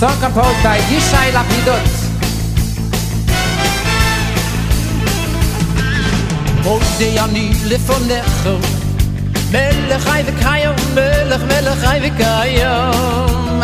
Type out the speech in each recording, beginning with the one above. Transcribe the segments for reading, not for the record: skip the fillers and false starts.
song composed by Yishai Lapidot. Modi ani lefonecho Melech hay v'kayom Melech melech hay v'kayom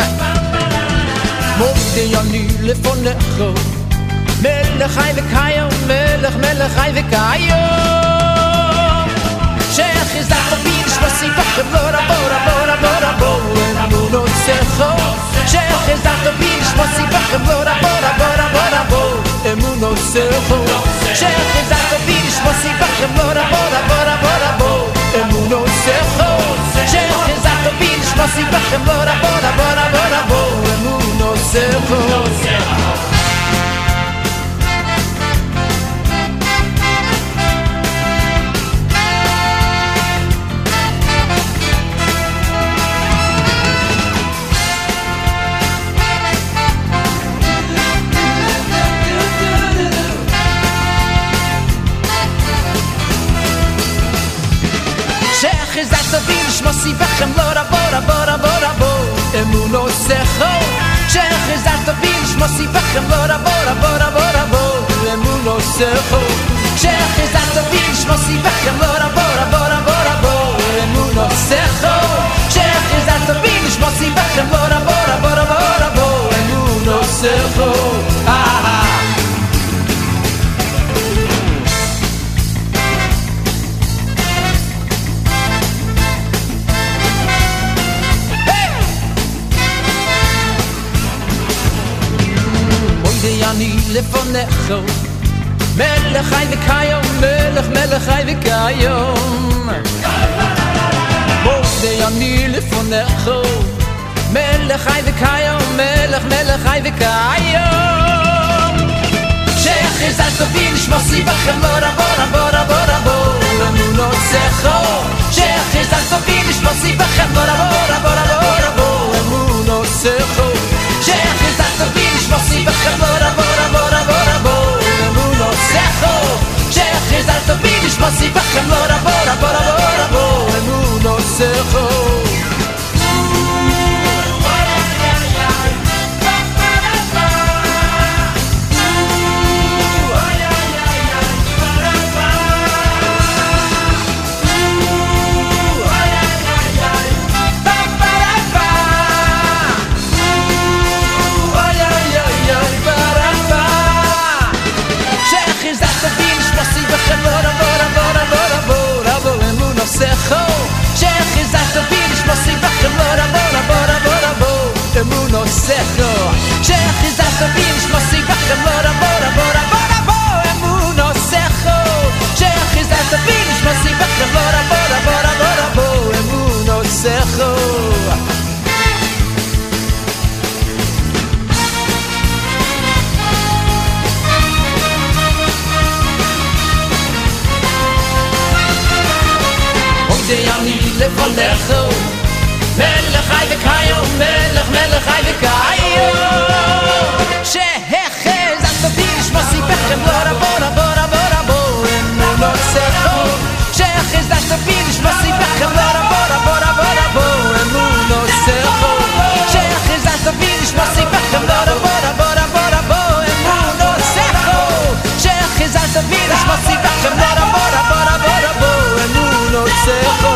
Modi ani lefonecho Melech hay v'kayom Melech melech hay v'kayom Sheikh is that the beach was in Bora Bora Bora Bora Bora Emuno secho Sheikh is that the beach was in Bora Bora Bora Bora Bora Emuno secho Sheikh is that the beach was in Bora Bora Bora Bora Bora Emuno secho Sheikh is that the beach was in Bora Bora Bora Bora Bora Emuno secho Mosi bechem Bora Bora Bora Bora Bora Emuno secho Sheikh is at the beach Mosi bechem Bora Bora Bora Bora Bora Emuno secho Sheikh is at the beach Mosi bechem Bora Bora Bora Bora Bora Emuno secho Sheikh is at the beach Mosi bechem Bora Bora Bora Bora Bora Emuno secho אני לפונךו מלך חי וקיים מלך מלך חי וקיים מודי אני לפונךו מלך חי וקיים מלך מלך חי וקיים שחזת תבין שמוסי בכם בורה בורה בורה בורה בורה אמונו צחו שחזת תבין שמוסי בכם בורה בורה בורה בורה בורה אמונו צחו שחזת תבין שמוסי בכם בורה בורה בורה בורה בורה אמונו צחו שחזת תבין שמוסי בכם בורה בורה בורה בורה בורה אמונו צחו Bora bora bora bora bora bora emuno secho shechizat tobinish mosi bachem bora bora bora bora bora emuno secho shechizat tobinish mosi bachem bora bora bora bora bora emuno secho shechizat tobinish mosi bachem bora bora bora bora bora emuno secho אני לפונךו מלך חי וקיים מלך מלך חי וקיים שהחזת תביש מוסי בכם בורה בורה בורה בורה בורה אמונו צחו שהחזת תביש מוסי בכם בורה בורה בורה בורה בורה אמונו צחו שהחזת תביש מוסי בכם בורה בורה בורה בורה בורה אמונו צחו שהחזת תביש מוסי בכם בורה בורה בורה בורה בורה אמונו צחו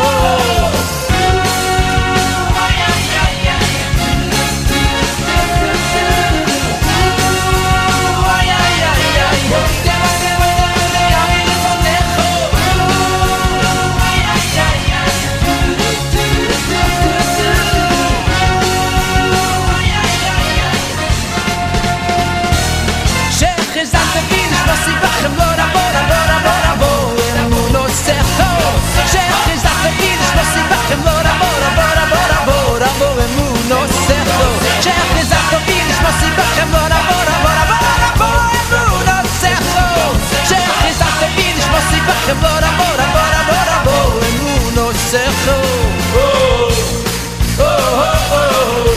Bora bora bora bora bora emuno secho oh oh oh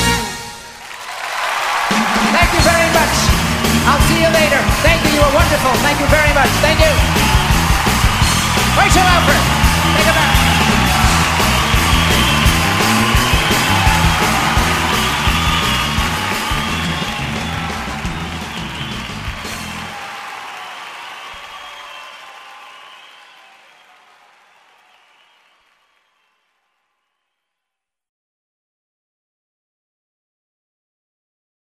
Thank you very much. I'll see you later. Thank you. You were wonderful.